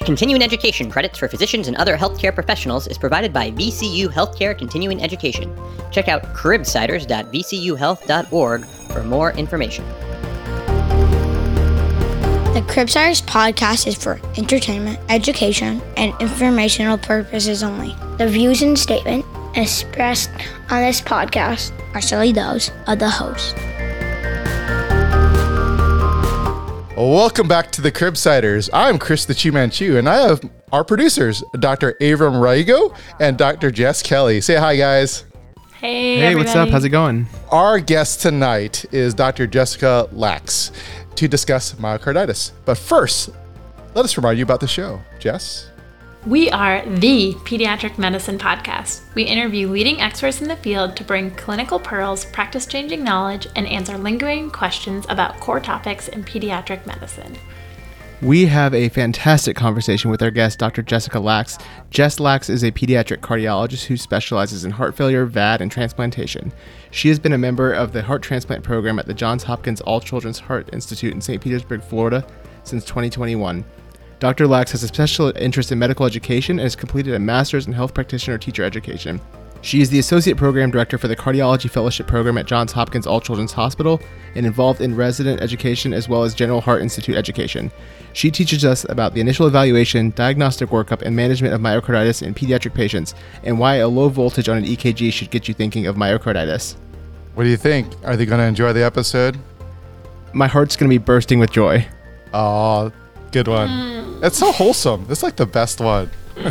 Continuing education credits for physicians and other healthcare professionals is provided by VCU Healthcare Continuing Education. Check out cribsiders.vcuhealth.org for more information. The Cribsiders podcast is for entertainment, education, and informational purposes only. The views and statements expressed on this podcast are solely those of the host. Welcome back to the Cribsiders. I'm Chris the Chew Man Chew, and I have our producers, Dr. Avram Raigo and Dr. Jess Kelly. Say hi, guys. Hey, everybody. What's up? How's it going? Our guest tonight is Dr. Jessica Lax to discuss myocarditis. But first, let us remind you about the show. Jess? We are the Pediatric Medicine Podcast. We interview leading experts in the field to bring clinical pearls, practice-changing knowledge, and answer lingering questions about core topics in pediatric medicine. We have a fantastic conversation with our guest, Dr. Jessica Lax. Jess Lax is a pediatric cardiologist who specializes in heart failure, VAD, and transplantation. She has been a member of the heart transplant program at the Johns Hopkins All Children's Heart Institute in St. Petersburg, Florida, since 2021. Dr. Lax has a special interest in medical education and has completed a master's in health practitioner teacher education. She is the Associate Program Director for the Cardiology Fellowship Program at Johns Hopkins All Children's Hospital and involved in resident education as well as General Heart Institute education. She teaches us about the initial evaluation, diagnostic workup, and management of myocarditis in pediatric patients and why a low voltage on an EKG should get you thinking of myocarditis. What do you think? Are they going to enjoy the episode? My heart's going to be bursting with joy. Oh, good one. It's so wholesome. It's like the best one.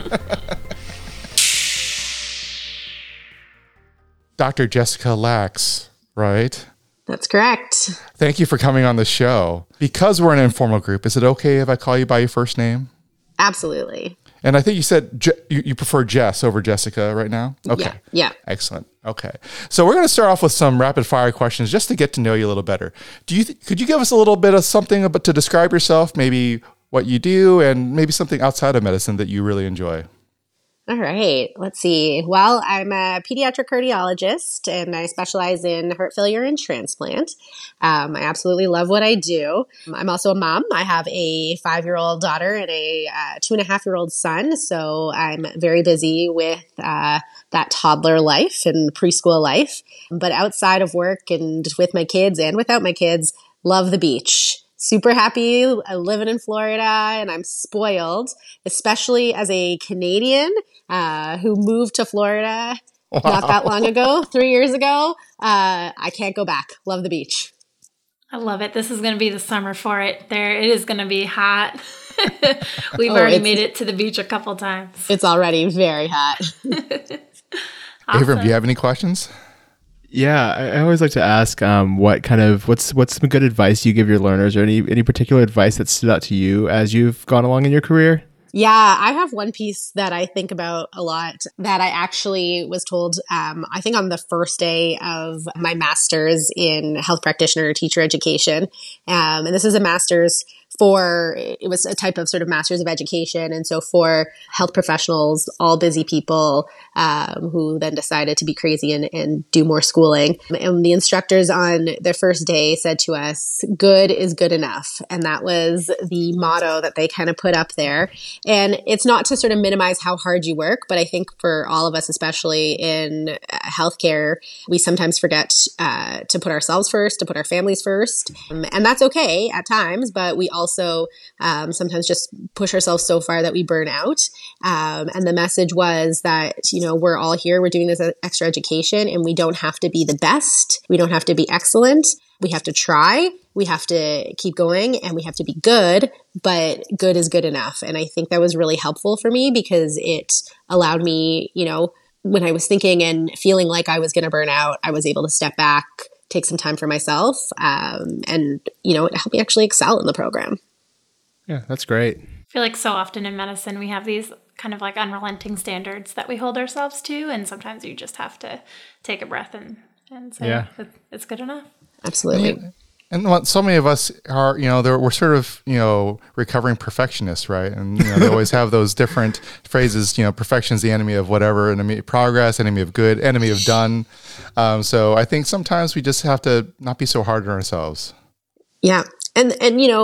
Dr. Jessica Lax, right? That's correct. Thank you for coming on the show. Because we're an informal group, is it okay if I call you by your first name? Absolutely. And I think you said you prefer Jess over Jessica right now? Okay. Yeah. Excellent. Okay. So we're going to start off with some rapid fire questions just to get to know you a little better. Could you give us a little bit of something to describe yourself, maybe what you do, and maybe something outside of medicine that you really enjoy? All right. Let's see. Well, I'm a pediatric cardiologist, and I specialize in heart failure and transplant. I absolutely love what I do. I'm also a mom. I have a 5-year-old daughter and a 2.5-year-old son, so I'm very busy with that toddler life and preschool life. But outside of work and with my kids and without my kids, love the beach. Super happy living in Florida, and I'm spoiled, especially as a Canadian who moved to Florida not that long ago, 3 years ago. I can't go back. Love the beach. I love it. This is going to be the summer for it. It is going to be hot. We've already made it to the beach a couple times. It's already very hot. Awesome. Avram, do you have any questions? Yeah, I always like to ask what's some good advice you give your learners, or any particular advice that stood out to you as you've gone along in your career? Yeah, I have one piece that I think about a lot that I actually was told, I think on the first day of my master's in health practitioner teacher education. And this is a master's it was a type of sort of master's of education. And so for health professionals, all busy people who then decided to be crazy and do more schooling. And the instructors on their first day said to us, good is good enough. And that was the motto that they kind of put up there. And it's not to sort of minimize how hard you work, but I think for all of us, especially in healthcare, we sometimes forget to put ourselves first, to put our families first. And that's okay at times, but we also sometimes just push ourselves so far that we burn out. And the message was that, we're all here, we're doing this extra education, and we don't have to be the best. We don't have to be excellent. We have to try. We have to keep going, and we have to be good, but good is good enough. And I think that was really helpful for me because it allowed me, when I was thinking and feeling like I was going to burn out, I was able to step back, take some time for myself, and, it helped me actually excel in the program. Yeah, that's great. I feel like so often in medicine, we have these kind of like unrelenting standards that we hold ourselves to. And sometimes you just have to take a breath and say, it's good enough. Absolutely. And what so many of us are, we're sort of, recovering perfectionists, right? And, they always have those different phrases, perfection is the enemy of whatever, enemy of progress, enemy of good, enemy of done. So I think sometimes we just have to not be so hard on ourselves. Yeah. And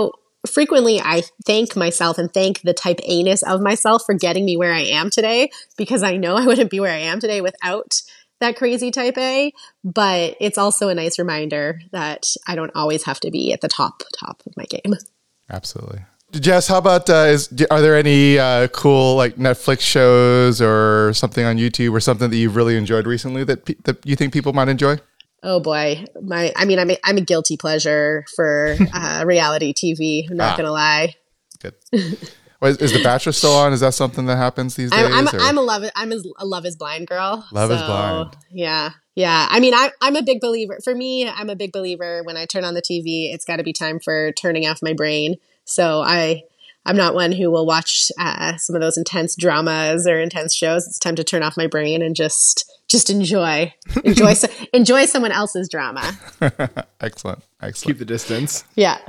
frequently I thank myself and thank the type A-ness of myself for getting me where I am today, because I know I wouldn't be where I am today without that crazy type A. But it's also a nice reminder that I don't always have to be at the top of my game. Absolutely. Jess, how about, are there any cool like Netflix shows or something on YouTube or something that you've really enjoyed recently that you think people might enjoy? Oh boy. I'm a guilty pleasure for reality TV. I'm not going to lie. Good. Is The Bachelor still on? Is that something that happens these days? I'm a Love is Blind girl. Love is Blind. Yeah. Yeah. I mean, I'm a big believer. For me, I'm a big believer when I turn on the TV, it's got to be time for turning off my brain. So I'm not one who will watch some of those intense dramas or intense shows. It's time to turn off my brain and just enjoy someone else's drama. Excellent. Keep the distance. Yeah.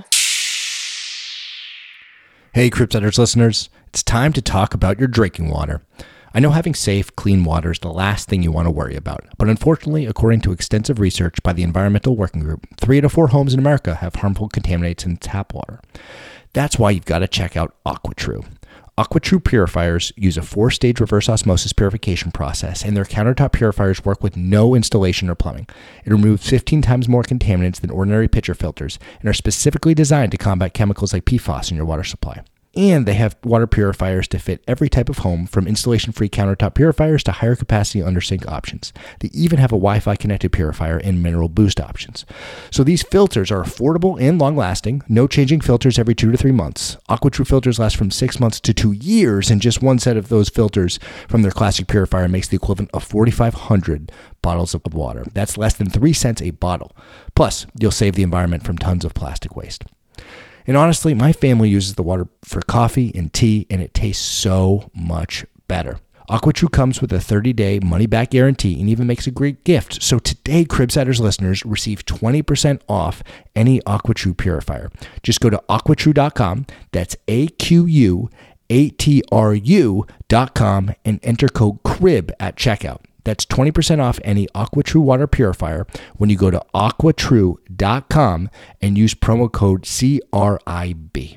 Hey, Cribsetters listeners, it's time to talk about your drinking water. I know having safe, clean water is the last thing you want to worry about, but unfortunately, according to extensive research by the Environmental Working Group, 3 out of 4 homes in America have harmful contaminants in tap water. That's why you've got to check out AquaTrue. AquaTrue purifiers use a 4-stage reverse osmosis purification process, and their countertop purifiers work with no installation or plumbing. It removes 15 times more contaminants than ordinary pitcher filters and are specifically designed to combat chemicals like PFAS in your water supply. And they have water purifiers to fit every type of home, from installation-free countertop purifiers to higher capacity under-sink options. They even have a Wi-Fi connected purifier and mineral boost options. So these filters are affordable and long-lasting, no changing filters every 2 to 3 months. AquaTrue filters last from 6 months to 2 years, and just one set of those filters from their classic purifier makes the equivalent of 4,500 bottles of water. That's less than 3 cents a bottle. Plus, you'll save the environment from tons of plastic waste. And honestly, my family uses the water for coffee and tea, and it tastes so much better. AquaTrue comes with a 30-day money-back guarantee and even makes a great gift. So today, Cribsetters listeners receive 20% off any AquaTrue purifier. Just go to aquatrue.com, that's AQUATRU.com, and enter code CRIB at checkout. That's 20% off any AquaTrue water purifier when you go to aquatrue.com and use promo code CRIB.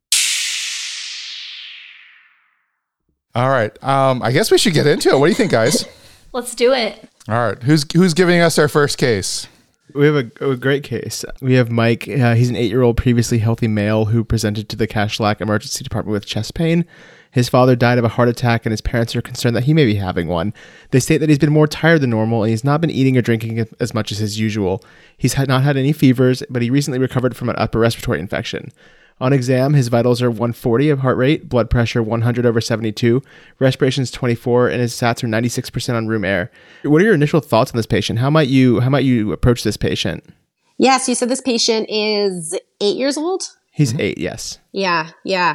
All right. I guess we should get into it. What do you think, guys? Let's do it. All right. Who's giving us our first case? We have a great case. We have Mike. He's an 8-year-old previously healthy male who presented to the Cashlack Emergency Department with chest pain. His father died of a heart attack, and his parents are concerned that he may be having one. They state that he's been more tired than normal, and he's not been eating or drinking as much as his usual. He's not had any fevers, but he recently recovered from an upper respiratory infection. On exam, his vitals are 140 of heart rate, blood pressure 100/72, respirations 24, and his sats are 96% on room air. What are your initial thoughts on this patient? How might you approach this patient? Yes, you said this patient is 8 years old? He's 8, yes. Yeah.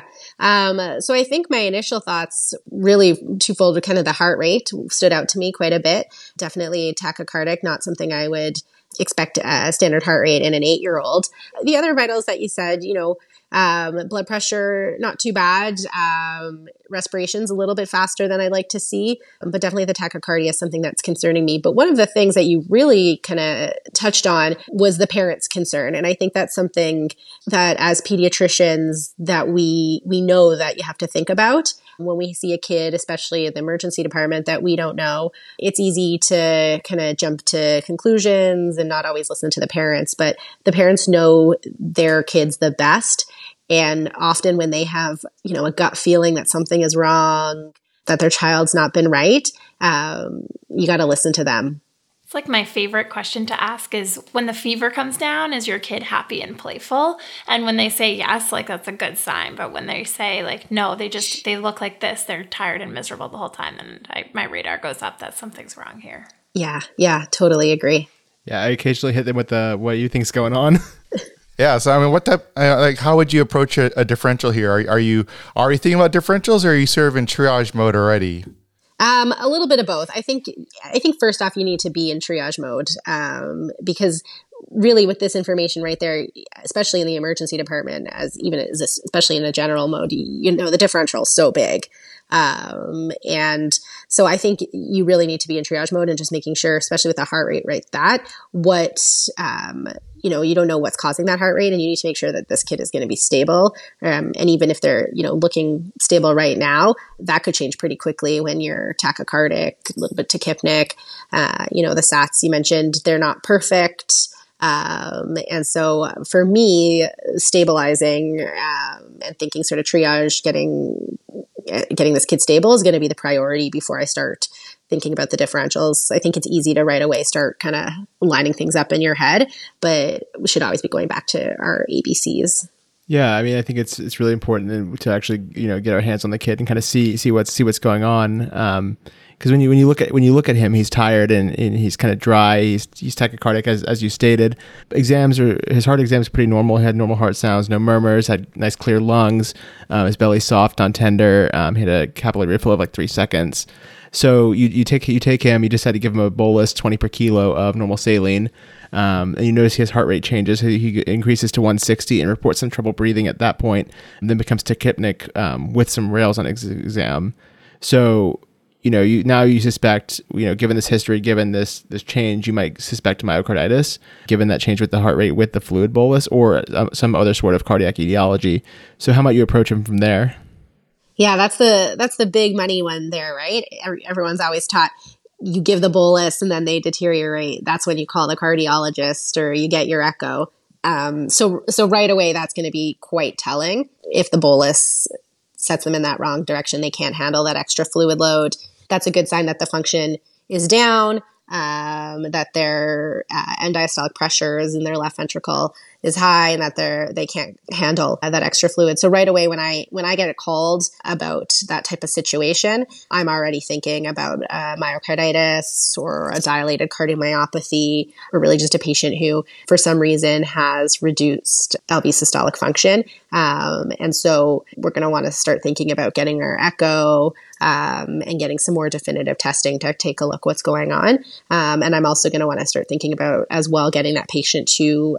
So I think my initial thoughts really twofold. Kind of the heart rate stood out to me quite a bit. Definitely tachycardic, not something I would expect a standard heart rate in an 8-year-old. The other vitals that you said, blood pressure, not too bad. Respiration's a little bit faster than I'd like to see, but definitely the tachycardia is something that's concerning me. But one of the things that you really kind of touched on was the parents' concern. And I think that's something that as pediatricians that we know that you have to think about. When we see a kid, especially in the emergency department, that we don't know, it's easy to kind of jump to conclusions and not always listen to the parents. But the parents know their kids the best. And often when they have, a gut feeling that something is wrong, that their child's not been right, you got to listen to them. It's like my favorite question to ask is, when the fever comes down, is your kid happy and playful? And when they say yes, that's a good sign. But when they say no, they look like this, they're tired and miserable the whole time, then my radar goes up that something's wrong here. Yeah, totally agree. Yeah, I occasionally hit them with what you think's going on. Yeah. So, what type, how would you approach a differential here? Are you thinking about differentials, or are you sort of in triage mode already? A little bit of both. I think first off, you need to be in triage mode, because really with this information right there, especially in the emergency department, especially in a general mode, the differential is so big. And so I think you really need to be in triage mode and just making sure, especially with the heart rate, right, that what you don't know what's causing that heart rate, and you need to make sure that this kid is going to be stable. And even if they're, looking stable right now, that could change pretty quickly when you're tachycardic, a little bit tachypnic. The SATs you mentioned, they're not perfect. And so for me, stabilizing and thinking sort of triage, getting this kid stable is going to be the priority before I start thinking about the differentials. I think it's easy to right away start kind of lining things up in your head, but we should always be going back to our ABCs. Yeah, I mean, I think it's really important to actually get our hands on the kid and kind of see what's going on. Because when you look at him, he's tired and he's kind of dry. He's tachycardic as you stated. His heart exam is pretty normal. He had normal heart sounds, no murmurs, had nice clear lungs. His belly soft, non-tender. He had a capillary refill of like 3 seconds. So you take him. You decide to give him a bolus 20 per kilo of normal saline. And you notice his heart rate changes. He increases to 160 and reports some trouble breathing at that point, and then becomes tachypnic with some rails on exam. So you suspect, given this history, given this change, you might suspect myocarditis, given that change with the heart rate with the fluid bolus, or some other sort of cardiac etiology. So how might you approach him from there? Yeah, that's the big money one there, right? Everyone's always taught you give the bolus and then they deteriorate. That's when you call the cardiologist or you get your echo. So right away, that's going to be quite telling. If the bolus sets them in that wrong direction, they can't handle that extra fluid load. That's a good sign that the function is down, that their end diastolic pressures in their left ventricle is high, and that they can't handle that extra fluid. So right away, when I get called about that type of situation, I'm already thinking about myocarditis or a dilated cardiomyopathy, or really just a patient who, for some reason, has reduced LV systolic function. And so we're going to want to start thinking about getting our echo and getting some more definitive testing to take a look what's going on. And I'm also going to want to start thinking about as well getting that patient to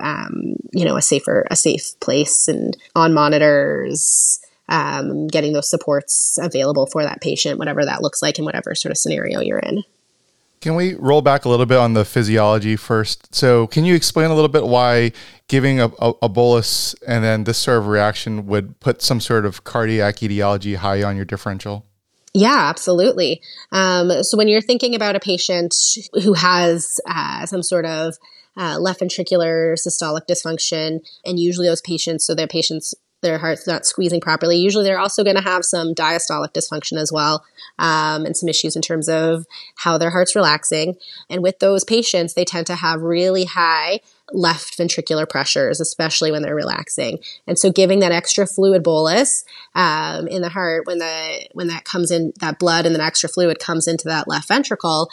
a safe place and on monitors, getting those supports available for that patient, whatever that looks like in whatever sort of scenario you're in. Can we roll back a little bit on the physiology first? So can you explain a little bit why giving a bolus and then this sort of reaction would put some sort of cardiac etiology high on your differential? Yeah, absolutely. So when you're thinking about a patient who has some sort of left ventricular systolic dysfunction, and usually those patients, so their heart's not squeezing properly, usually they're also going to have some diastolic dysfunction as well, and some issues in terms of how their heart's relaxing. And with those patients, they tend to have really high left ventricular pressures, especially when they're relaxing. And so giving that extra fluid bolus in the heart, when that comes in, that blood and that extra fluid comes into that left ventricle,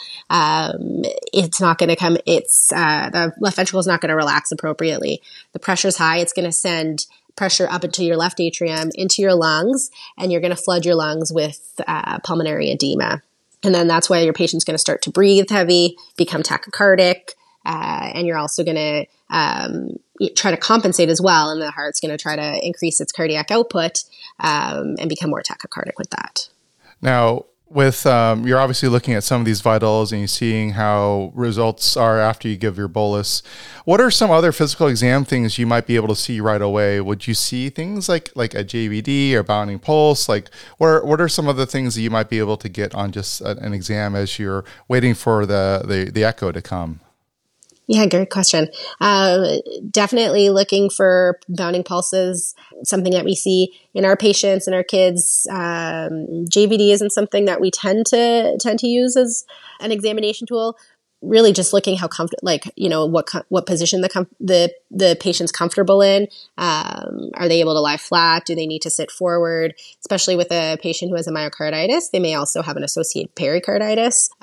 it's not going to come, the left ventricle is not going to relax appropriately. The pressure's high. It's going to send pressure up into your left atrium, into your lungs, and you're going to flood your lungs with pulmonary edema. And then that's why your patient's going to start to breathe heavy, become tachycardic, and you're also going to try to compensate as well. And the heart's going to try to increase its cardiac output and become more tachycardic with that. Now, with you're obviously looking at some of these vitals and you're seeing how results are after you give your bolus. What are some other physical exam things you might be able to see right away? Would you see things like a JVD or bounding pulse? Like what are some of the things that you might be able to get on just an exam as you're waiting for the echo to come? Yeah, great question. Definitely looking for bounding pulses, something that we see in our patients and our kids. JVD isn't something that we tend to use as an examination tool. Really just looking how comfortable, what position the patient's comfortable in. Are they able to lie flat? Do they need to sit forward? Especially with a patient who has a myocarditis, they may also have an associated pericarditis.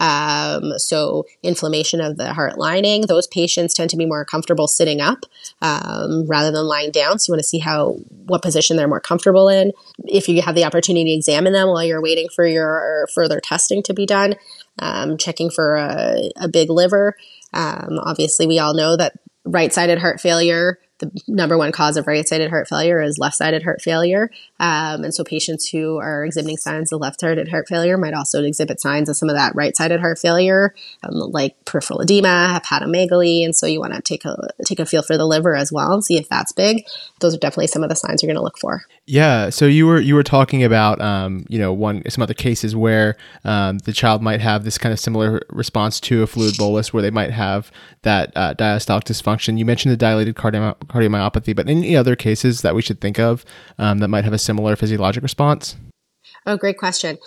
So inflammation of the heart lining. Those patients tend to be more comfortable sitting up rather than lying down. So you want to see what position they're more comfortable in. If you have the opportunity to examine them while you're waiting for your further testing to be done. Checking for a big liver. Obviously, we all know that right-sided heart failure the number one cause of right-sided heart failure is left-sided heart failure. And so patients who are exhibiting signs of left-sided heart failure might also exhibit signs of some of that right-sided heart failure, like peripheral edema, hepatomegaly. And so you want to take a feel for the liver as well and see if that's big. Those are definitely some of the signs you're going to look for. Yeah. So you were talking about, some other cases where the child might have this kind of similar response to a fluid bolus where they might have that diastolic dysfunction. You mentioned the dilated cardiomyopathy, but any other cases that we should think of that might have a similar physiologic response? Oh, great question.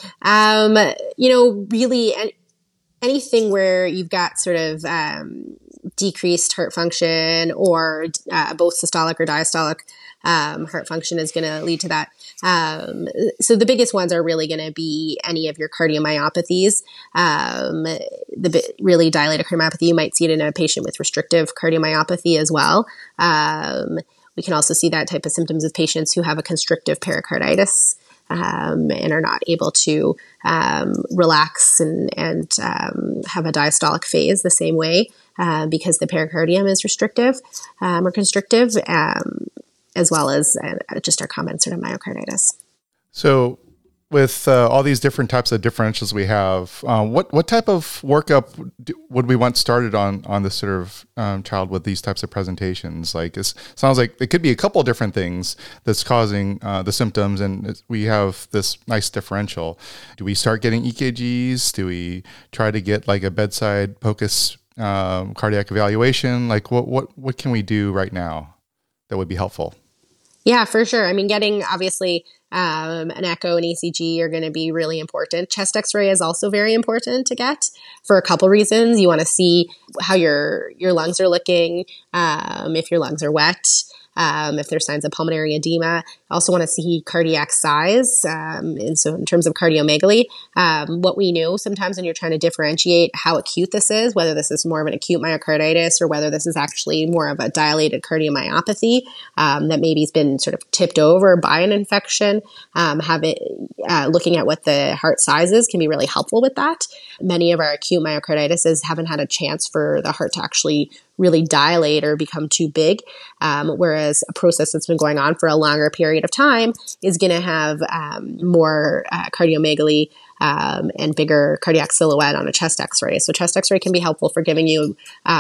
Really anything where you've got sort of decreased heart function or both systolic or diastolic heart function is going to lead to that. So the biggest ones are really going to be any of your cardiomyopathies. The really dilated cardiomyopathy, you might see it in a patient with restrictive cardiomyopathy as well. We can also see that type of symptoms of patients who have a constrictive pericarditis and are not able to relax and have a diastolic phase the same way because the pericardium is restrictive or constrictive, as well as just our common sort of myocarditis. So with all these different types of differentials we have, what type of workup would we want started on this sort of child with these types of presentations? Like it sounds like it could be a couple different things that's causing the symptoms, and we have this nice differential. Do we start getting EKGs? Do we try to get like a bedside POCUS cardiac evaluation? Like what can we do right now that would be helpful? Yeah, for sure. I mean, getting obviously an echo and ECG are going to be really important. Chest X-ray is also very important to get for a couple reasons. You want to see how your lungs are looking, if your lungs are wet, if there's signs of pulmonary edema. I also want to see cardiac size. And so in terms of cardiomegaly, what we know sometimes when you're trying to differentiate how acute this is, whether this is more of an acute myocarditis or whether this is actually more of a dilated cardiomyopathy that maybe has been sort of tipped over by an infection, looking at what the heart size is can be really helpful with that. Many of our acute myocarditis haven't had a chance for the heart to actually really dilate or become too big, whereas a process that's been going on for a longer period of time is going to have more cardiomegaly and bigger cardiac silhouette on a chest X-ray. So chest X-ray can be helpful for giving you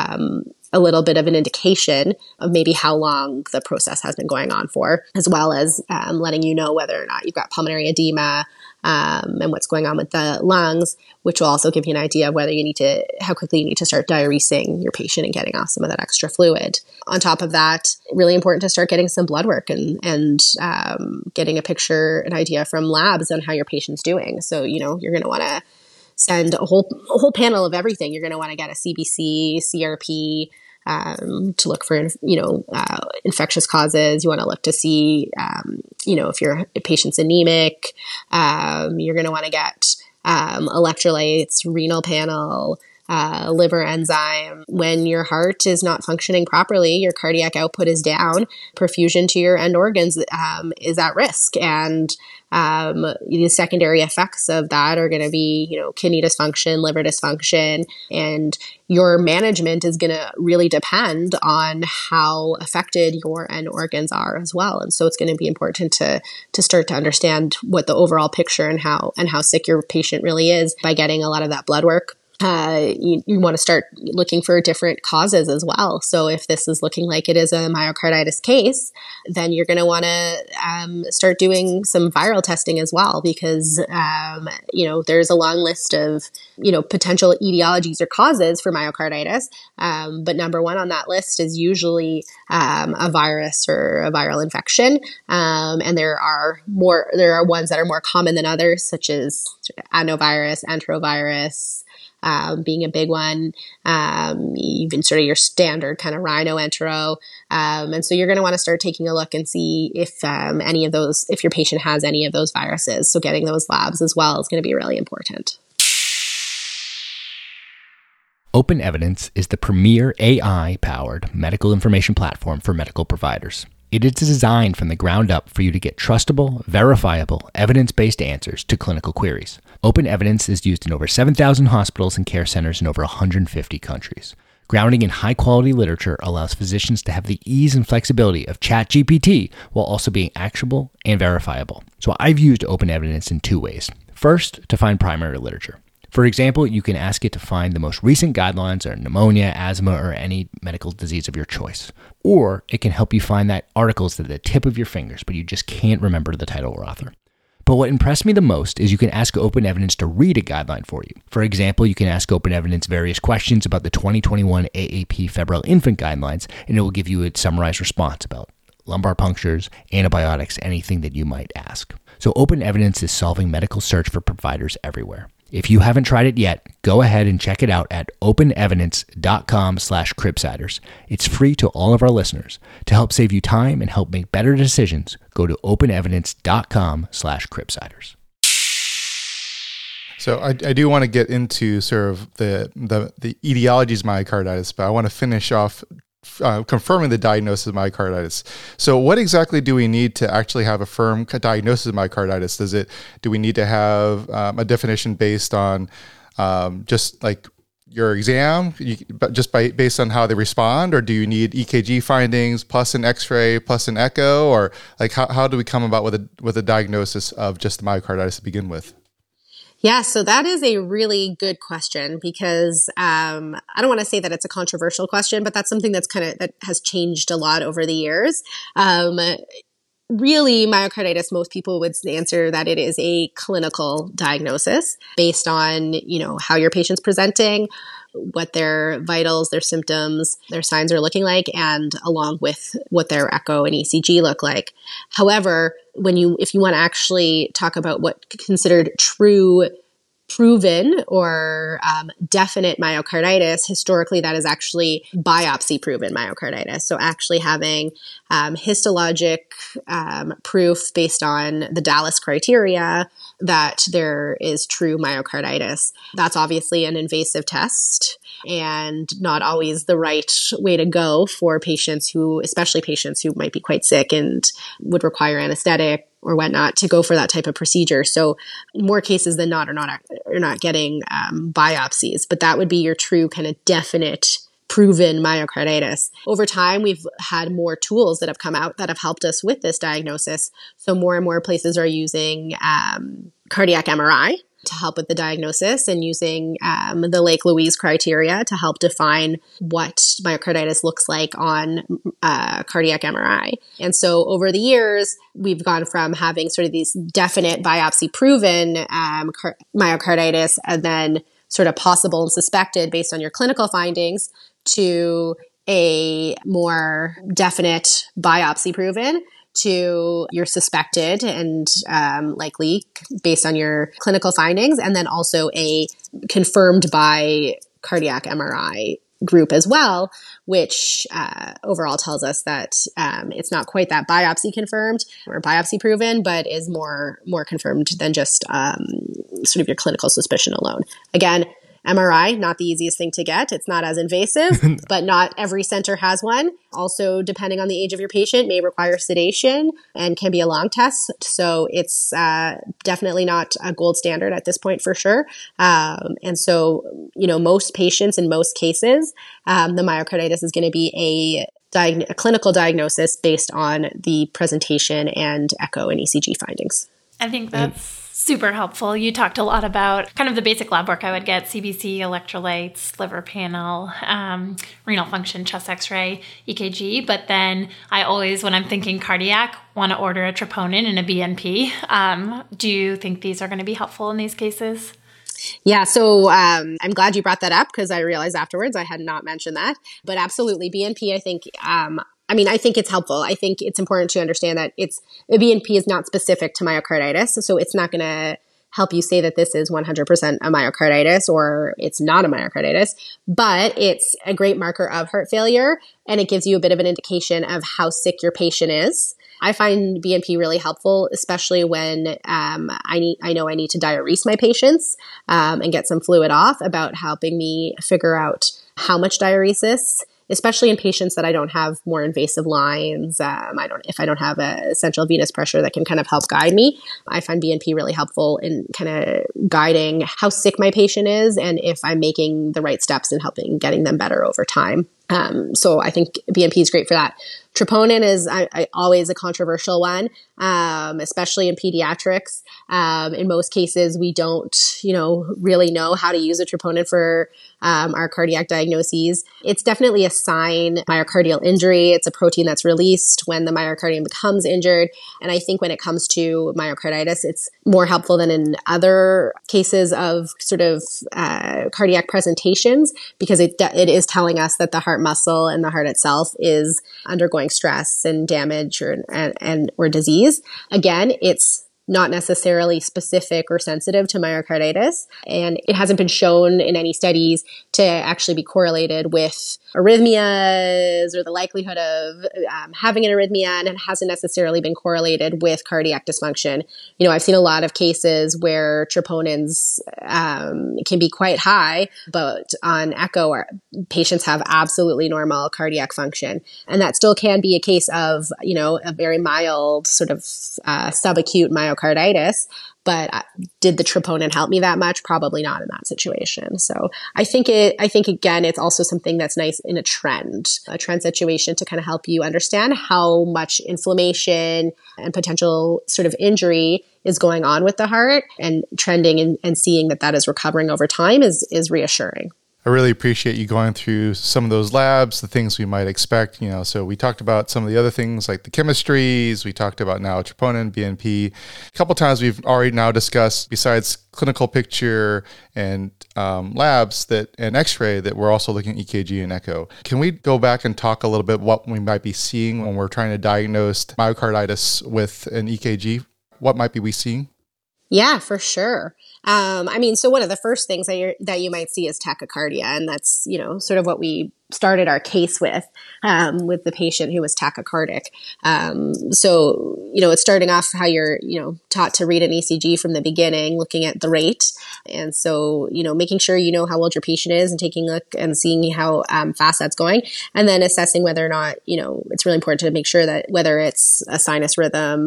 a little bit of an indication of maybe how long the process has been going on for, as well as letting you know whether or not you've got pulmonary edema and what's going on with the lungs, which will also give you an idea of whether how quickly you need to start diuresing your patient and getting off some of that extra fluid. On top of that, really important to start getting some blood work and getting an idea from labs on how your patient's doing. So, you're going to want to send a whole panel of everything. You're going to want to get a CBC, CRP, to look for, infectious causes. You want to look to see, if your patient's anemic. You're going to want to get electrolytes, renal panel, liver enzyme. When your heart is not functioning properly, your cardiac output is down, perfusion to your end organs is at risk. And the secondary effects of that are going to be, kidney dysfunction, liver dysfunction, and your management is going to really depend on how affected your end organs are as well. And so it's going to be important to start to understand what the overall picture and how sick your patient really is by getting a lot of that blood work. You want to start looking for different causes as well. So if this is looking like it is a myocarditis case, then you're going to want to start doing some viral testing as well, because, there's a long list of, potential etiologies or causes for myocarditis. But number one on that list is usually a virus or a viral infection. And there are ones that are more common than others, such as adenovirus, enterovirus, being a big one, even sort of your standard kind of rhinoentero. And so you're going to want to start taking a look and see if if your patient has any of those viruses. So getting those labs as well is going to be really important. Open Evidence is the premier AI-powered medical information platform for medical providers. It is designed from the ground up for you to get trustable, verifiable, evidence-based answers to clinical queries. Open Evidence is used in over 7,000 hospitals and care centers in over 150 countries. Grounding in high-quality literature allows physicians to have the ease and flexibility of ChatGPT while also being actionable and verifiable. So I've used Open Evidence in two ways. First, to find primary literature. For example, you can ask it to find the most recent guidelines on pneumonia, asthma, or any medical disease of your choice. Or it can help you find that articles at the tip of your fingers, but you just can't remember the title or author. But what impressed me the most is you can ask Open Evidence to read a guideline for you. For example, you can ask Open Evidence various questions about the 2021 AAP Febrile Infant Guidelines, and it will give you a summarized response about lumbar punctures, antibiotics, anything that you might ask. So Open Evidence is solving medical search for providers everywhere. If you haven't tried it yet, go ahead and check it out at openevidence.com/Cribsiders. It's free to all of our listeners. To help save you time and help make better decisions, go to openevidence.com/Cribsiders. So I do want to get into sort of the etiologies of myocarditis, but I want to finish off confirming the diagnosis of myocarditis. So what exactly do we need to actually have a firm diagnosis of myocarditis? Do we need to have a definition based on just like your exam, based on how they respond, or do you need EKG findings plus an X-ray plus an echo, or like how do we come about with a diagnosis of just myocarditis to begin with? Yeah, so that is a really good question because I don't want to say that it's a controversial question, but that's something that has changed a lot over the years. Really, myocarditis, most people would answer that it is a clinical diagnosis based on, how your patient's presenting, what their vitals, their symptoms, their signs are looking like, and along with what their echo and ECG look like. However, if you want to actually talk about what considered true proven or definite myocarditis, historically that is actually biopsy proven myocarditis. So actually having histologic proof based on the Dallas criteria that there is true myocarditis. That's obviously an invasive test and not always the right way to go for especially patients who might be quite sick and would require anesthetic or whatnot to go for that type of procedure. So more cases than not are not getting biopsies, but that would be your true kind of definite proven myocarditis. Over time, we've had more tools that have come out that have helped us with this diagnosis. So more and more places are using cardiac MRI to help with the diagnosis and using the Lake Louise criteria to help define what myocarditis looks like on cardiac MRI. And so over the years, we've gone from having sort of these definite biopsy proven myocarditis and then sort of possible and suspected based on your clinical findings to a more definite biopsy proven to your suspected and likely based on your clinical findings, and then also a confirmed by cardiac MRI group as well, which overall tells us that it's not quite that biopsy confirmed or biopsy proven, but is more confirmed than just sort of your clinical suspicion alone. Again, MRI, not the easiest thing to get. It's not as invasive, but not every center has one. Also, depending on the age of your patient, may require sedation and can be a long test. So it's definitely not a gold standard at this point for sure. And so, most patients in most cases, the myocarditis is going to be a clinical diagnosis based on the presentation and echo and ECG findings. I think that's super helpful. You talked a lot about kind of the basic lab work I would get: CBC, electrolytes, liver panel, renal function, chest x-ray, EKG. But then I always, when I'm thinking cardiac, want to order a troponin and a BNP. Do you think these are going to be helpful in these cases? Yeah, so I'm glad you brought that up because I realized afterwards I had not mentioned that. But absolutely, BNP, I think I think it's helpful. I think it's important to understand that a BNP is not specific to myocarditis. So it's not going to help you say that this is 100% a myocarditis or it's not a myocarditis, but it's a great marker of heart failure. And it gives you a bit of an indication of how sick your patient is. I find BNP really helpful, especially when I know I need to diurese my patients and get some fluid off, about helping me figure out how much diuresis especially in patients that I don't have more invasive lines. If I don't have a central venous pressure that can kind of help guide me, I find BNP really helpful in kind of guiding how sick my patient is and if I'm making the right steps in helping getting them better over time. So I think BNP is great for that. Troponin is always a controversial one, especially in pediatrics. In most cases, we don't, really know how to use a troponin for our cardiac diagnoses. It's definitely a sign of myocardial injury. It's a protein that's released when the myocardium becomes injured. And I think when it comes to myocarditis, it's more helpful than in other cases of sort of cardiac presentations, because it is telling us that the heart muscle and the heart itself is undergoing stress and damage or disease. Again, it's not necessarily specific or sensitive to myocarditis, and it hasn't been shown in any studies to actually be correlated with arrhythmias or the likelihood of having an arrhythmia, and it hasn't necessarily been correlated with cardiac dysfunction. I've seen a lot of cases where troponins can be quite high, but on echo, patients have absolutely normal cardiac function. And that still can be a case of, a very mild sort of subacute myocarditis. But did the troponin help me that much? Probably not in that situation. So I think again, it's also something that's nice in a trend situation to kind of help you understand how much inflammation and potential sort of injury is going on with the heart, and trending and seeing that is recovering over time is reassuring. I really appreciate you going through some of those labs, the things we might expect, so we talked about some of the other things like the chemistries, we talked about now troponin, BNP. A couple times we've already now discussed, besides clinical picture and labs and x-ray, that we're also looking at EKG and echo. Can we go back and talk a little bit what we might be seeing when we're trying to diagnose myocarditis with an EKG? What might be we seeing? Yeah, for sure. So one of the first things that you might see is tachycardia, and that's, sort of what we started our case with the patient who was tachycardic. It's starting off how you're, taught to read an ECG from the beginning, looking at the rate. And so, making sure you know how old your patient is and taking a look and seeing how fast that's going, and then assessing whether or not, it's really important to make sure that whether it's a sinus rhythm,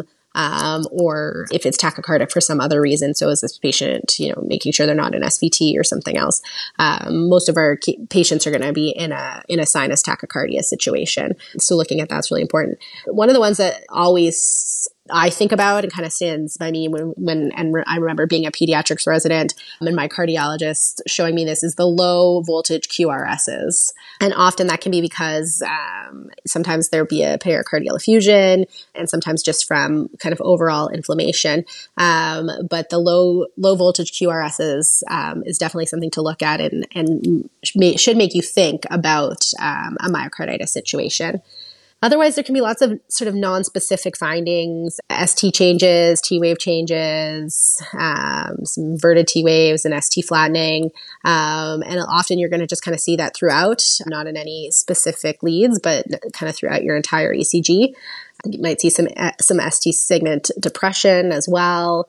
or if it's tachycardic for some other reason. So is this patient, making sure they're not an SVT or something else. Most of our patients are going to be in a sinus tachycardia situation. So looking at that's really important. One of the ones that always I think about and kind of stands by me when I remember being a pediatrics resident and my cardiologist showing me this is the low voltage QRSs. And often that can be because sometimes there'll be a pericardial effusion and sometimes just from kind of overall inflammation. But the low voltage QRSs is definitely something to look at and should make you think about a myocarditis situation. Otherwise, there can be lots of sort of non-specific findings, ST changes, T-wave changes, some inverted T-waves and ST flattening. And often you're going to just kind of see that throughout, not in any specific leads, but kind of throughout your entire ECG. You might see some ST segment depression as well.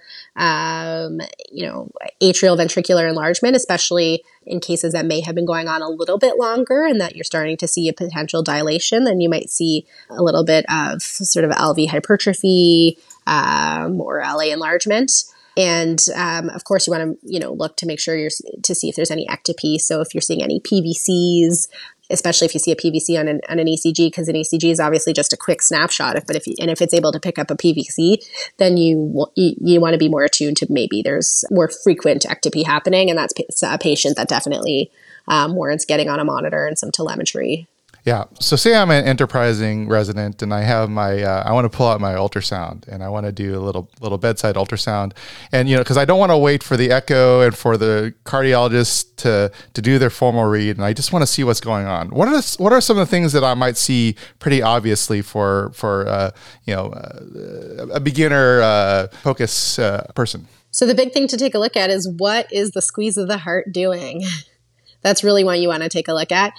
Atrial ventricular enlargement, especially in cases that may have been going on a little bit longer and that you're starting to see a potential dilation, then you might see a little bit of sort of LV hypertrophy or LA enlargement. And of course, you want to look to make sure to see if there's any ectopy. So if you're seeing any PVCs, especially if you see a PVC on an ECG, because an ECG is obviously just a quick snapshot. If it's able to pick up a PVC, then you want to be more attuned to maybe there's more frequent ectopy happening, and that's a patient that definitely warrants getting on a monitor and some telemetry. Yeah. So say I'm an enterprising resident and I have I want to pull out my ultrasound and I want to do a little bedside ultrasound, and because I don't want to wait for the echo and for the cardiologist to do their formal read, and I just want to see what's going on. What are some of the things that I might see pretty obviously for a beginner focus person? So the big thing to take a look at is, what is the squeeze of the heart doing? That's really what you want to take a look at.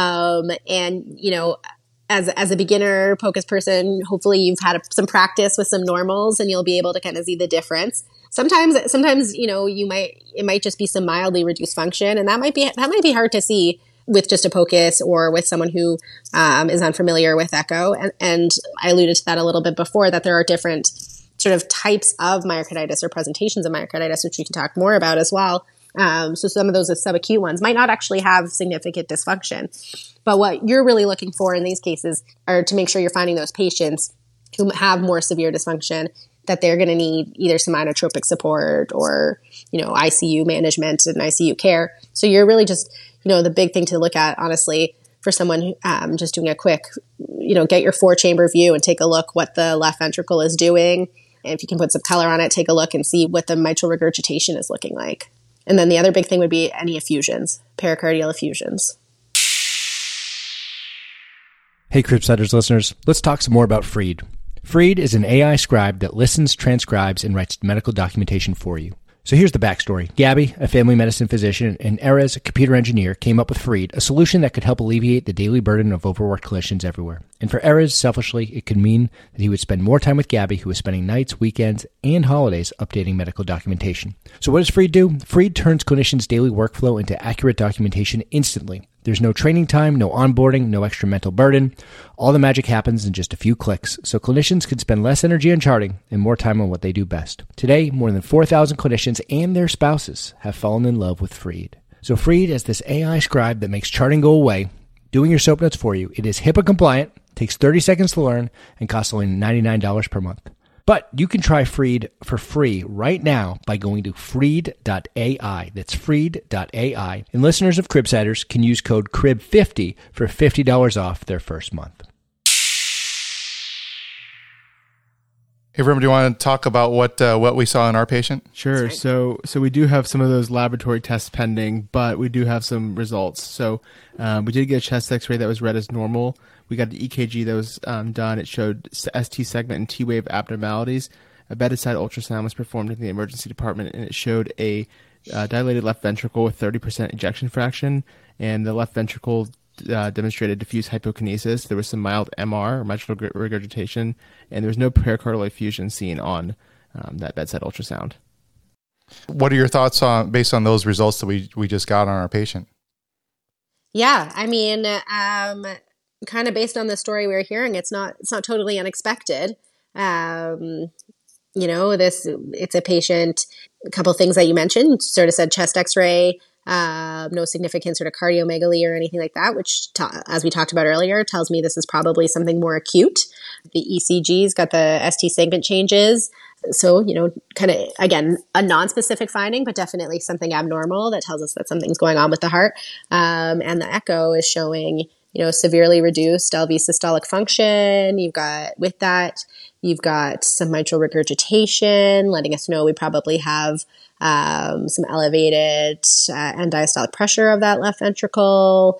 As a beginner POCUS person, hopefully you've had some practice with some normals and you'll be able to kind of see the difference. Sometimes, it might just be some mildly reduced function, and that might be hard to see with just a POCUS or with someone who is unfamiliar with echo. And I alluded to that a little bit before, that there are different sort of types of myocarditis or presentations of myocarditis, which we can talk more about as well. So some of those subacute ones might not actually have significant dysfunction. But what you're really looking for in these cases are to make sure you're finding those patients who have more severe dysfunction, that they're going to need either some inotropic support or, ICU management and ICU care. So you're really just, the big thing to look at, honestly, for someone just doing a quick, get your 4-chamber view and take a look what the left ventricle is doing. And if you can put some color on it, take a look and see what the mitral regurgitation is looking like. And then the other big thing would be any effusions, pericardial effusions. Hey, Cribsiders listeners, let's talk some more about Freed. Freed is an AI scribe that listens, transcribes, and writes medical documentation for you. So here's the backstory. Gabby, a family medicine physician, and Erez, a computer engineer, came up with Freed, a solution that could help alleviate the daily burden of overworked clinicians everywhere. And for Erez, selfishly, it could mean that he would spend more time with Gabby, who was spending nights, weekends, and holidays updating medical documentation. So what does Freed do? Freed turns clinicians' daily workflow into accurate documentation instantly. There's no training time, no onboarding, no extra mental burden. All the magic happens in just a few clicks, so clinicians can spend less energy on charting and more time on what they do best. Today, more than 4,000 clinicians and their spouses have fallen in love with Freed. So Freed is this AI scribe that makes charting go away, doing your SOAP notes for you. It is HIPAA compliant, takes 30 seconds to learn, and costs only $99 per month. But you can try Freed for free right now by going to freed.ai. That's freed.ai. And listeners of Cribsiders can use code CRIB50 for $50 off their first month. Hey, Rim, do you want to talk about what we saw in our patient? Sure. So we do have some of those laboratory tests pending, but we do have some results. So we did get a chest X-ray that was read as normal. We got the EKG that was done. It showed ST segment and T-wave abnormalities. A bedside ultrasound was performed in the emergency department, and it showed a dilated left ventricle with 30% ejection fraction, and the left ventricle demonstrated diffuse hypokinesis. There was some mild MR, or mitral regurgitation, and there was no pericardial effusion seen on that bedside ultrasound. What are your thoughts on based on those results that we just got on our patient? Yeah, I mean, kind of based on the story we were hearing, it's not totally unexpected. It's a patient. A couple of things that you mentioned, sort of said chest X-ray. No significant sort of cardiomegaly or anything like that, which, as we talked about earlier, tells me this is probably something more acute. The ECG's got the ST segment changes. So, kind of, again, a non-specific finding, but definitely something abnormal that tells us that something's going on with the heart. And the echo is showing, severely reduced LV systolic function. You've got some mitral regurgitation, letting us know we probably have some elevated end diastolic pressure of that left ventricle.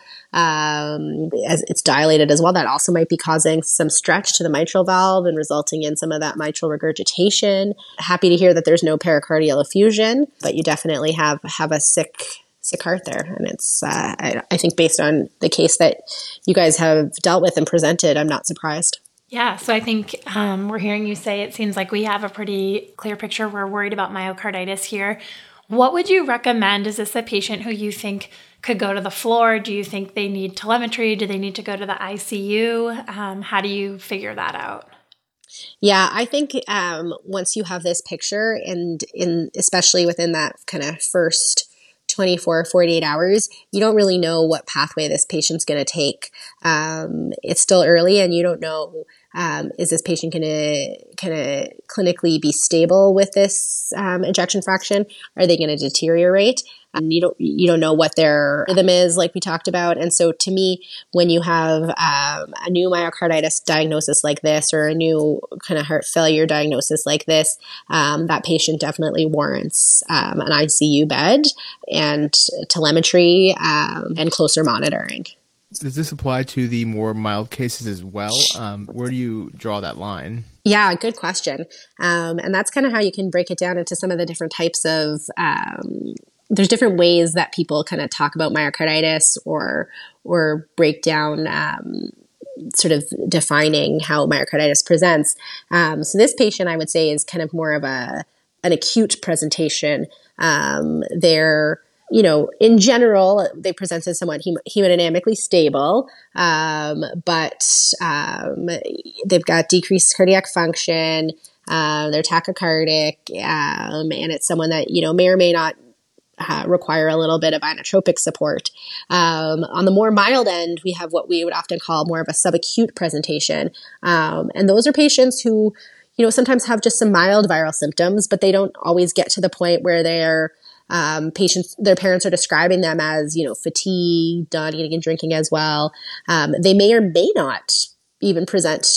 As it's dilated as well, that also might be causing some stretch to the mitral valve and resulting in some of that mitral regurgitation. Happy to hear that there's no pericardial effusion, but you definitely have a sick heart there. And it's, I think based on the case that you guys have dealt with and presented, I'm not surprised. Yeah, so I think we're hearing you say it seems like we have a pretty clear picture. We're worried about myocarditis here. What would you recommend? Is this a patient who you think could go to the floor? Do you think they need telemetry? Do they need to go to the ICU? How do you figure that out? Yeah, I think once you have this picture and especially within that kind of first 24, 48 hours, you don't really know what pathway this patient's going to take. It's still early and you don't know, is this patient going to clinically be stable with this ejection fraction? Are they going to deteriorate? You don't know what their rhythm is, like we talked about. And so to me, when you have a new myocarditis diagnosis like this or a new kind of heart failure diagnosis like this, that patient definitely warrants an ICU bed and telemetry and closer monitoring. Does this apply to the more mild cases as well? Where do you draw that line? Yeah, good question. And that's kind of how you can break it down into some of the different types of there's different ways that people kind of talk about myocarditis or break down sort of defining how myocarditis presents. So this patient, I would say, is kind of more of an acute presentation. They're in general, they present as somewhat hemodynamically stable, but they've got decreased cardiac function, they're tachycardic, and it's someone that, may or may not require a little bit of inotropic support. On the more mild end, we have what we would often call more of a subacute presentation. And those are patients who, sometimes have just some mild viral symptoms, but they don't always get to the point where their parents are describing them as, fatigued, not eating and drinking as well. They may or may not even present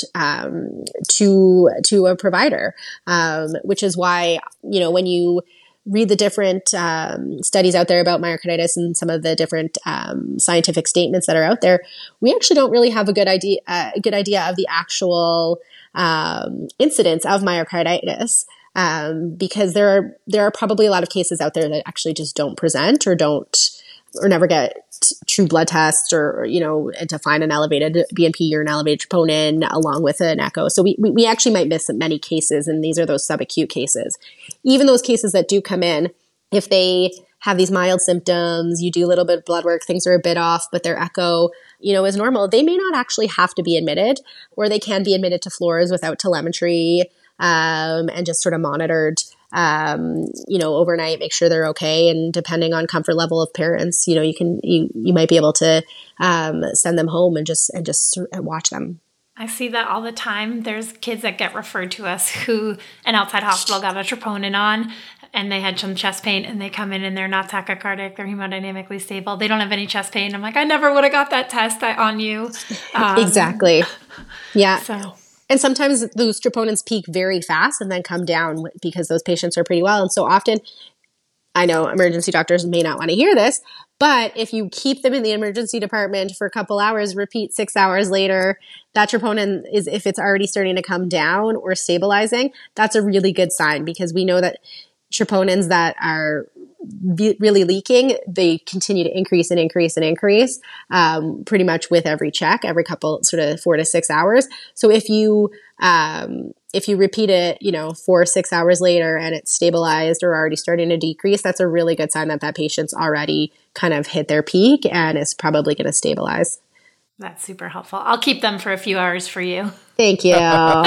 to a provider, which is why, when you read the different studies out there about myocarditis and some of the different scientific statements that are out there, we actually don't really have a good idea of the actual incidence of myocarditis, because there are probably a lot of cases out there that actually just don't present or never get true blood tests or and to find an elevated BNP or an elevated troponin along with an echo. So we actually might miss many cases, and these are those subacute cases. Even those cases that do come in, if they have these mild symptoms, you do a little bit of blood work, things are a bit off, but their echo, is normal, they may not actually have to be admitted, or they can be admitted to floors without telemetry, and just sort of monitored overnight, make sure they're okay. And depending on comfort level of parents, you might be able to send them home and just watch them. I see that all the time. There's kids that get referred to us who an outside hospital got a troponin on, and they had some chest pain, and they come in and they're not tachycardic, they're hemodynamically stable, they don't have any chest pain. I'm like, I never would have got that test on you. Exactly. Yeah. So. And sometimes those troponins peak very fast and then come down because those patients are pretty well. And so often, I know emergency doctors may not want to hear this, but if you keep them in the emergency department for a couple hours, repeat 6 hours later, that troponin if it's already starting to come down or stabilizing, that's a really good sign, because we know that troponins that are really leaking, they continue to increase and increase and increase, pretty much with every check, every couple sort of 4 to 6 hours. So if you repeat it, 4 or 6 hours later and it's stabilized or already starting to decrease, that's a really good sign that patient's already kind of hit their peak and is probably going to stabilize. That's super helpful. I'll keep them for a few hours for you. Thank you.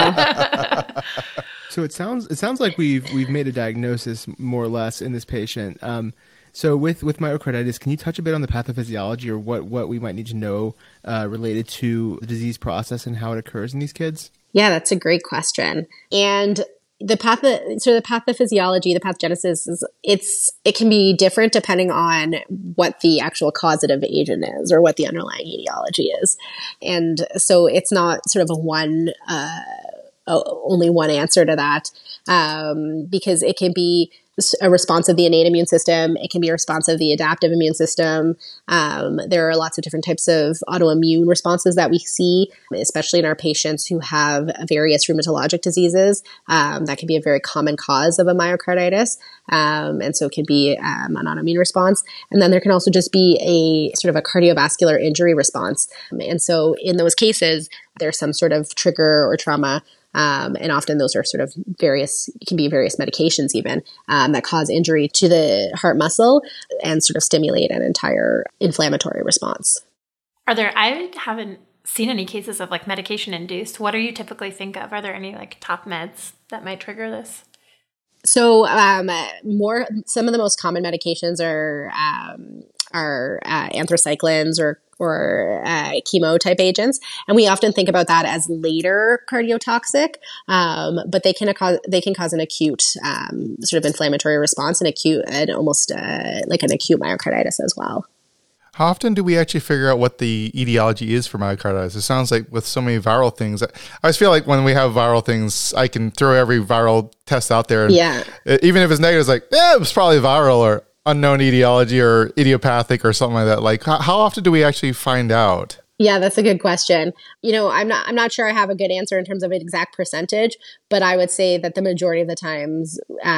So it sounds like we've made a diagnosis more or less in this patient. So with myocarditis, can you touch a bit on the pathophysiology or what we might need to know related to the disease process and how it occurs in these kids? Yeah, that's a great question. And the pathophysiology, the pathogenesis it can be different depending on what the actual causative agent is or what the underlying etiology is. And so it's not sort of only one answer to that, because it can be a response of the innate immune system. It can be a response of the adaptive immune system. There are lots of different types of autoimmune responses that we see, especially in our patients who have various rheumatologic diseases. That can be a very common cause of a myocarditis. And so it can be an autoimmune response. And then there can also just be a sort of a cardiovascular injury response. And so in those cases, there's some sort of trigger or trauma. And often those are sort of it can be various medications even, that cause injury to the heart muscle and sort of stimulate an entire inflammatory response. I haven't seen any cases of medication induced. What do you typically think of? Are there any top meds that might trigger this? So, some of the most common medications are anthracyclines or chemo type agents. And we often think about that as later cardiotoxic, but they can cause an acute sort of inflammatory response and almost like an acute myocarditis as well. How often do we actually figure out what the etiology is for myocarditis? It sounds like with so many viral things, I always feel like when we have viral things, I can throw every viral test out there. And even if it's negative, it's like, it was probably viral or unknown etiology or idiopathic or something like that. How often do we actually find out? Yeah, that's a good question. I'm not sure I have a good answer in terms of an exact percentage, but I would say that the majority of the times,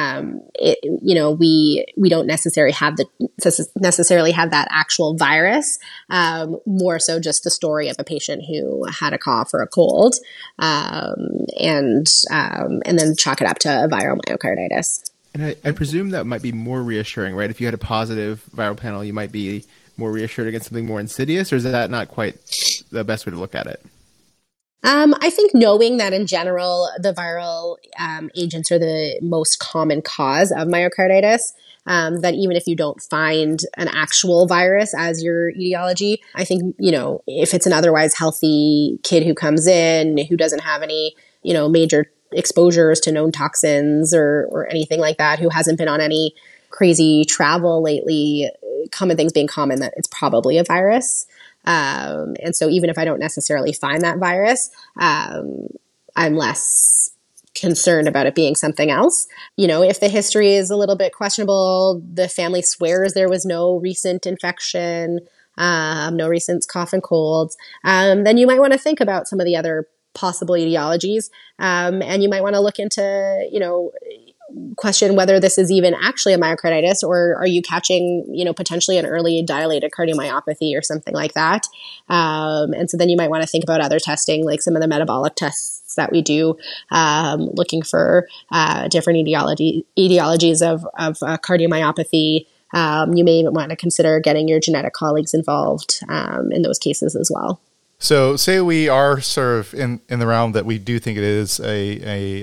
we don't necessarily have that actual virus. More so just the story of a patient who had a cough or a cold, and then chalk it up to a viral myocarditis. And I presume that might be more reassuring, right? If you had a positive viral panel, you might be more reassured against something more insidious, or is that not quite the best way to look at it? I think knowing that in general, the viral agents are the most common cause of myocarditis, that even if you don't find an actual virus as your etiology, I think, if it's an otherwise healthy kid who comes in, who doesn't have any, major exposures to known toxins or anything like that, who hasn't been on any crazy travel lately, common things being common, that it's probably a virus. And so even if I don't necessarily find that virus, I'm less concerned about it being something else. If the history is a little bit questionable, the family swears there was no recent infection, no recent cough and colds, then you might want to think about some of the other possible etiologies. And you might want to look into, question whether this is even actually a myocarditis, or are you catching, potentially an early dilated cardiomyopathy or something like that. And so then you might want to think about other testing, like some of the metabolic tests that we do, looking for different etiologies of cardiomyopathy. You may even want to consider getting your genetic colleagues involved in those cases as well. So say we are sort of in the realm that we do think it is a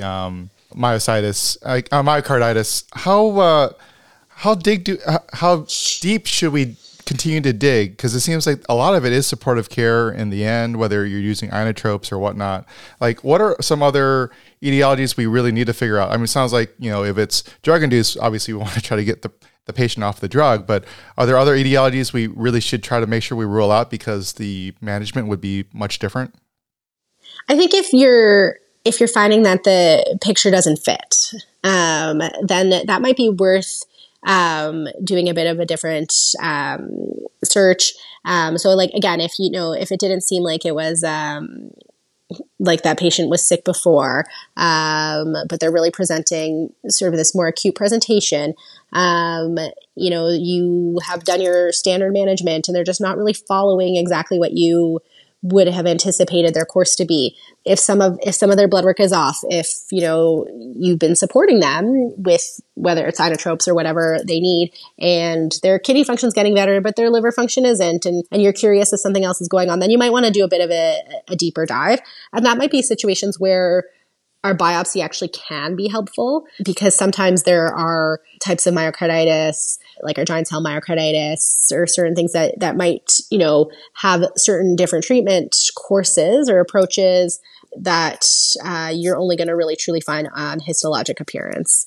myocarditis. How deep should we continue to dig? Because it seems like a lot of it is supportive care in the end, whether you're using inotropes or whatnot. Like, what are some other etiologies we really need to figure out? I mean, it sounds like, if it's drug induced, obviously we want to try to get the patient off the drug, but are there other etiologies we really should try to make sure we rule out because the management would be much different? I think if you're finding that the picture doesn't fit, then that might be worth doing a bit of a different search. So, like, again, if it didn't seem like it was like that patient was sick before, but they're really presenting sort of this more acute presentation, you have done your standard management and they're just not really following exactly what you would have anticipated their course to be. If some of their blood work is off, if, you've been supporting them with whether it's inotropes or whatever they need, and their kidney function is getting better, but their liver function isn't, and you're curious if something else is going on, then you might want to do a bit of a deeper dive. And that might be situations where our biopsy actually can be helpful, because sometimes there are types of myocarditis, like our giant cell myocarditis, or certain things that might, have certain different treatment courses or approaches that you're only going to really truly find on histologic appearance.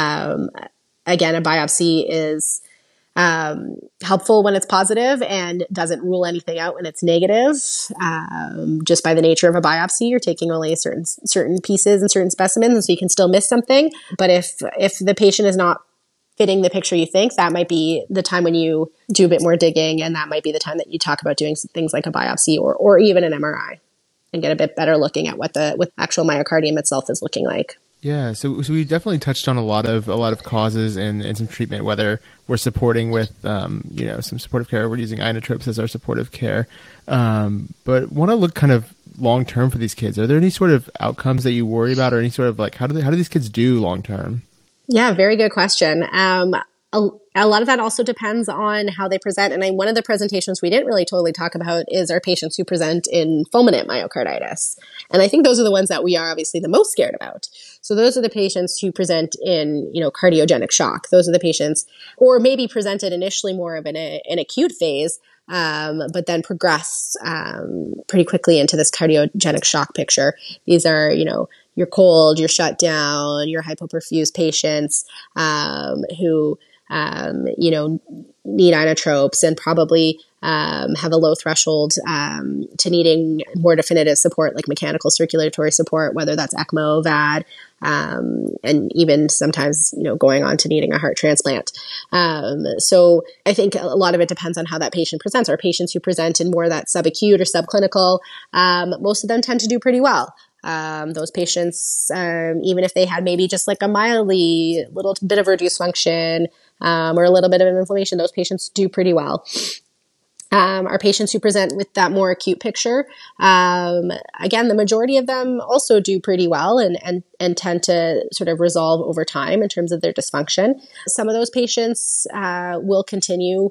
Again, a biopsy is helpful when it's positive and doesn't rule anything out when it's negative. Just by the nature of a biopsy, you're taking only certain pieces and certain specimens, and so you can still miss something. But if the patient is not fitting the picture you think, that might be the time when you do a bit more digging, and that might be the time that you talk about doing things like a biopsy or even an MRI, and get a bit better looking at what the actual myocardium itself is looking like. Yeah, so we definitely touched on a lot of causes and some treatment, whether we're supporting with some supportive care, we're using inotropes as our supportive care, but want to look kind of long term for these kids. Are there any sort of outcomes that you worry about, or any sort of how do these kids do long term? Yeah, very good question. A lot of that also depends on how they present. And one of the presentations we didn't really totally talk about is our patients who present in fulminant myocarditis. And I think those are the ones that we are obviously the most scared about. So those are the patients who present in, cardiogenic shock. Those are the patients, or maybe presented initially more of an acute phase, but then progress pretty quickly into this cardiogenic shock picture. These are, you're cold, you're shut down, you're hypoperfused patients who need inotropes and probably have a low threshold to needing more definitive support, like mechanical circulatory support, whether that's ECMO, VAD, and even sometimes, going on to needing a heart transplant. So I think a lot of it depends on how that patient presents. Our patients who present in more that subacute or subclinical, most of them tend to do pretty well. Those patients, even if they had maybe just like a mildly little bit of reduced function, or a little bit of inflammation, those patients do pretty well. Our patients who present with that more acute picture, again, the majority of them also do pretty well and tend to sort of resolve over time in terms of their dysfunction. Some of those patients will continue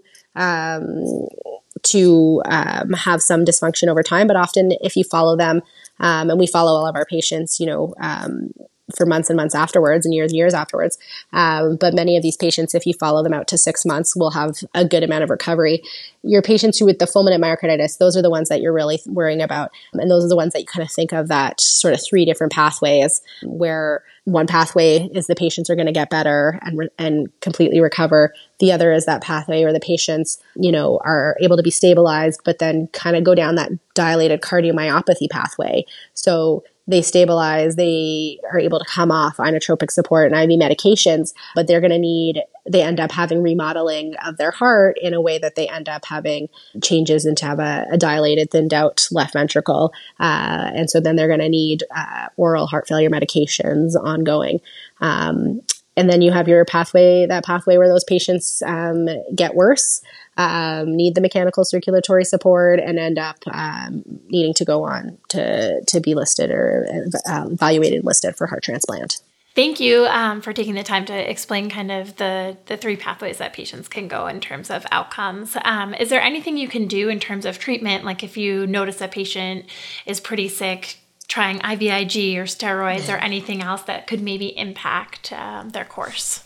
to have some dysfunction over time, but often if you follow them, and we follow all of our patients, for months and months afterwards and years afterwards. But many of these patients, if you follow them out to 6 months, will have a good amount of recovery. Your patients who with the fulminant myocarditis, those are the ones that you're really worrying about. And those are the ones that you kind of think of that sort of 3 different pathways, where one pathway is the patients are going to get better and completely recover. The other is that pathway where the patients, are able to be stabilized, but then kind of go down that dilated cardiomyopathy pathway. So they stabilize, they are able to come off inotropic support and IV medications, but they end up having remodeling of their heart in a way that they end up having changes and to have a dilated, thinned out left ventricle. And so then they're going to need oral heart failure medications ongoing. And then you have that pathway where those patients get worse, need the mechanical circulatory support, and end up needing to go on to be listed or evaluated and listed for heart transplant. Thank you for taking the time to explain kind of the 3 pathways that patients can go in terms of outcomes. Is there anything you can do in terms of treatment? Like if you notice a patient is pretty sick, trying IVIG or steroids or anything else that could maybe impact their course?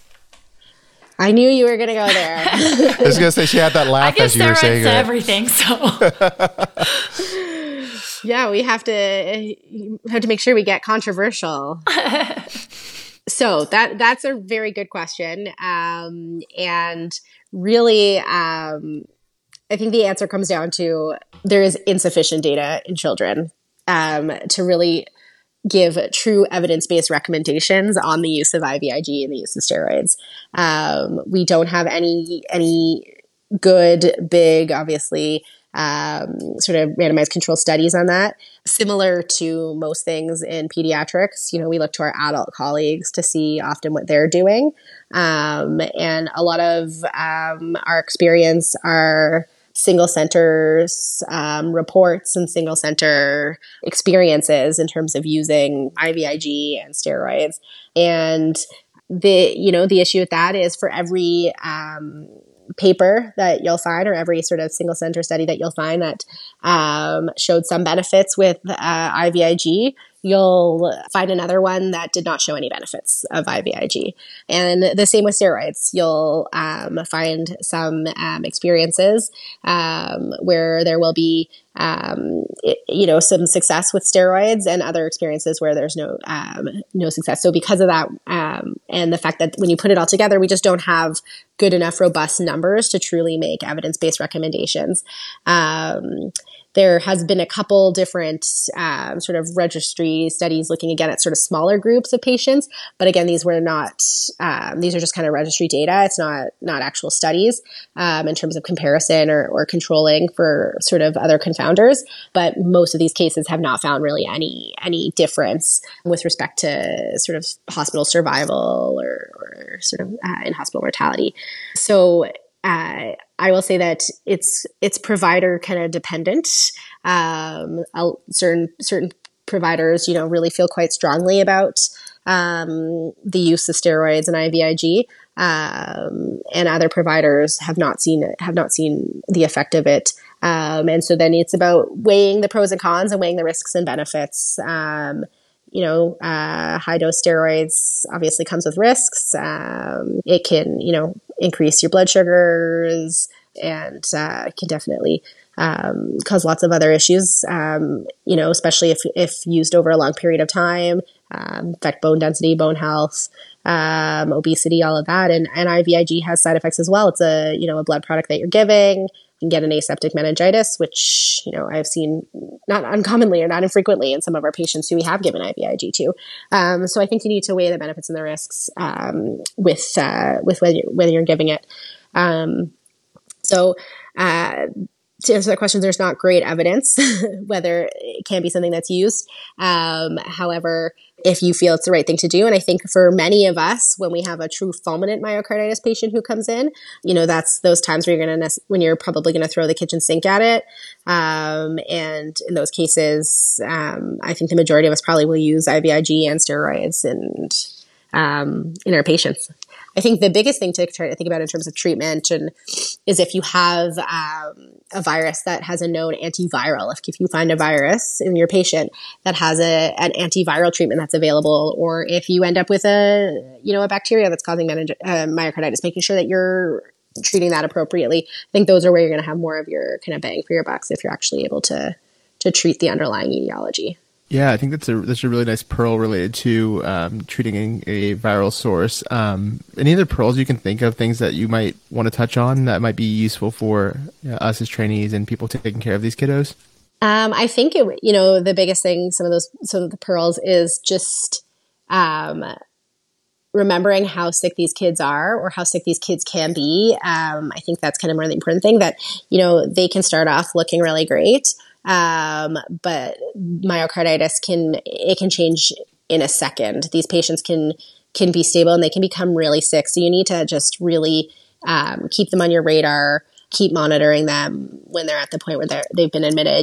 I knew you were going to go there. I was going to say, she had that laugh as you were saying I give steroids to it. everything, so. Yeah, we have to make sure we get controversial. So that's a very good question. And really, I think the answer comes down to there is insufficient data in children to really give true evidence-based recommendations on the use of IVIG and the use of steroids. We don't have any good, big, obviously, sort of randomized control studies on that. Similar to most things in pediatrics, we look to our adult colleagues to see often what they're doing. And a lot of our experience are single center reports and single center experiences in terms of using IVIG and steroids. And the issue with that is for every paper that you'll find, or every sort of single center study that you'll find that showed some benefits with IVIG, you'll find another one that did not show any benefits of IVIG. And the same with steroids. You'll find some experiences where there will be some success with steroids, and other experiences where there's no success. So because of that, and the fact that when you put it all together, we just don't have good enough robust numbers to truly make evidence-based recommendations. There has been a couple different sort of registry studies looking again at sort of smaller groups of patients, but again, these are just kind of registry data. It's not actual studies in terms of comparison or controlling for sort of other confounders. But most of these cases have not found really any difference with respect to sort of hospital survival or sort of in-hospital mortality. So I will say that it's provider kind of dependent. Certain providers, really feel quite strongly about the use of steroids and IVIG, and other providers have not seen the effect of it. And so then it's about weighing the pros and cons and weighing the risks and benefits. High dose steroids obviously comes with risks. It can, increase your blood sugars and can definitely cause lots of other issues, especially if used over a long period of time, affect bone density, bone health, obesity, all of that. And IVIG has side effects as well. It's a blood product that you're giving. You can get an aseptic meningitis, which, I've seen not uncommonly or not infrequently in some of our patients who we have given IVIG to. So I think you need to weigh the benefits and the risks with whether you're giving it. So to answer that question, there's not great evidence whether it can be something that's used. However, if you feel it's the right thing to do. And I think for many of us, when we have a true fulminant myocarditis patient who comes in, that's those times where when you're probably going to throw the kitchen sink at it. And in those cases, I think the majority of us probably will use IVIG and steroids in our patients. I think the biggest thing to try to think about in terms of treatment is if you have a virus that has a known antiviral. If you find a virus in your patient that has an antiviral treatment that's available, or if you end up with a bacteria that's causing myocarditis, making sure that you're treating that appropriately. I think those are where you're going to have more of your kind of bang for your bucks if you're actually able to treat the underlying etiology. Yeah, I think that's a really nice pearl related to treating a viral source. Any other pearls you can think of, things that you might want to touch on that might be useful for us as trainees and people taking care of these kiddos? I think the biggest thing, some of the pearls is just remembering how sick these kids are or how sick these kids can be. I think that's kind of more the important thing, that they can start off looking really great. But myocarditis can change in a second. These patients can be stable and they can become really sick. So you need to just really keep them on your radar, keep monitoring them when they're at the point where they've been admitted,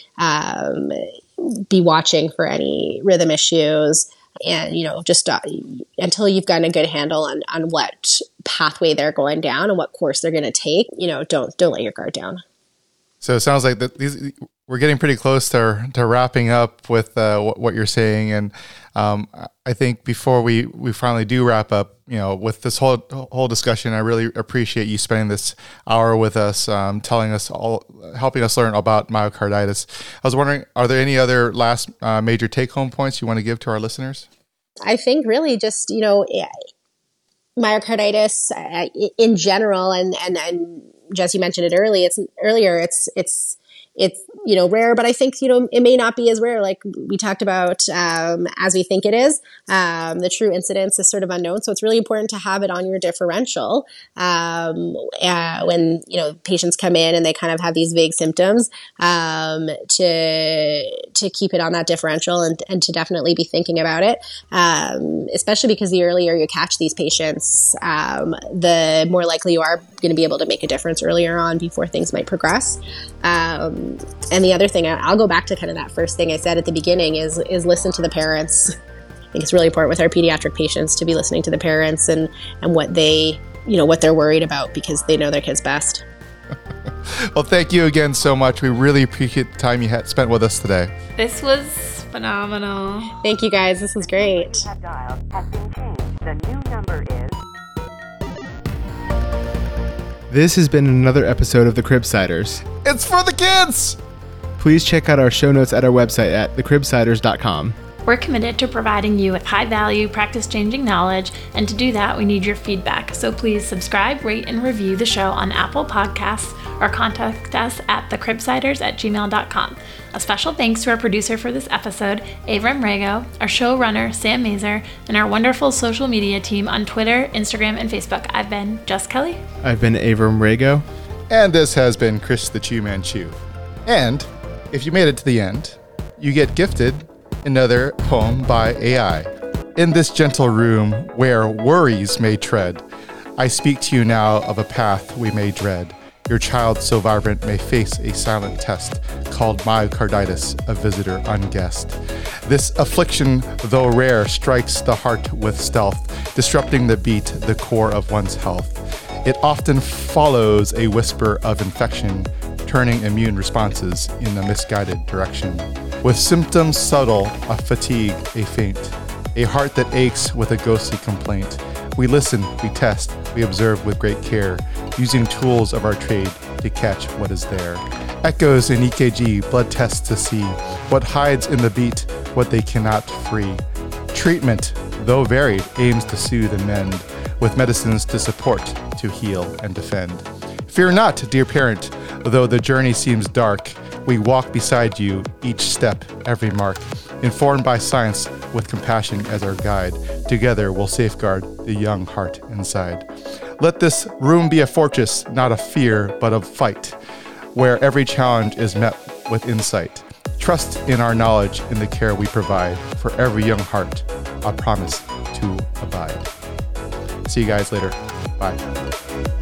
be watching for any rhythm issues, and, just until you've gotten a good handle on what pathway they're going down and what course they're going to take, don't let your guard down. So it sounds like we're getting pretty close to wrapping up with what you're saying, and I think before we finally do wrap up, with this whole discussion, I really appreciate you spending this hour with us, telling us helping us learn about myocarditis. I was wondering, are there any other last major take-home points you want to give to our listeners? I think really just myocarditis in general, and Jesse mentioned it earlier. It's rare, but I think, it may not be as rare, like we talked about, as we think it is. The true incidence is sort of unknown. So it's really important to have it on your differential. When, patients come in and they kind of have these vague symptoms, to keep it on that differential and to definitely be thinking about it. Especially because the earlier you catch these patients, the more likely you are going to be able to make a difference earlier on before things might progress. And the other thing, I'll go back to kind of that first thing I said at the beginning is listen to the parents. I think it's really important with our pediatric patients to be listening to the parents and what they, what they're worried about, because they know their kids best. Well, thank you again so much. We really appreciate the time you had spent with us today. This was phenomenal. Thank you, guys. This was great. Dial has been changed. The new number is... This has been another episode of The Cribsiders. It's for the kids! Please check out our show notes at our website at thecribsiders.com. We're committed to providing you with high-value, practice-changing knowledge, and to do that, we need your feedback. So please subscribe, rate, and review the show on Apple Podcasts or contact us at thecribsiders@gmail.com. A special thanks to our producer for this episode, Avram Rago, our showrunner, Sam Mazer, and our wonderful social media team on Twitter, Instagram, and Facebook. I've been Jess Kelly. I've been Avram Rago. And this has been Chris the Chew Man Chew. And if you made it to the end, you get gifted another poem by AI. In this gentle room where worries may tread, I speak to you now of a path we may dread. Your child so vibrant may face a silent test called myocarditis, a visitor unguessed. This affliction, though rare, strikes the heart with stealth, disrupting the beat, the core of one's health. It often follows a whisper of infection, turning immune responses in a misguided direction. With symptoms subtle, a fatigue, a faint, a heart that aches with a ghostly complaint. We listen, we test, we observe with great care, using tools of our trade to catch what is there. Echoes in EKG, blood tests to see what hides in the beat, what they cannot free. Treatment, though varied, aims to soothe and mend, with medicines to support, to heal and defend. Fear not, dear parent, though the journey seems dark, we walk beside you, each step, every mark. Informed by science, with compassion as our guide, together we'll safeguard the young heart inside. Let this room be a fortress, not of fear, but of fight, where every challenge is met with insight. Trust in our knowledge in the care we provide for every young heart. I promise to abide. See you guys later. Bye.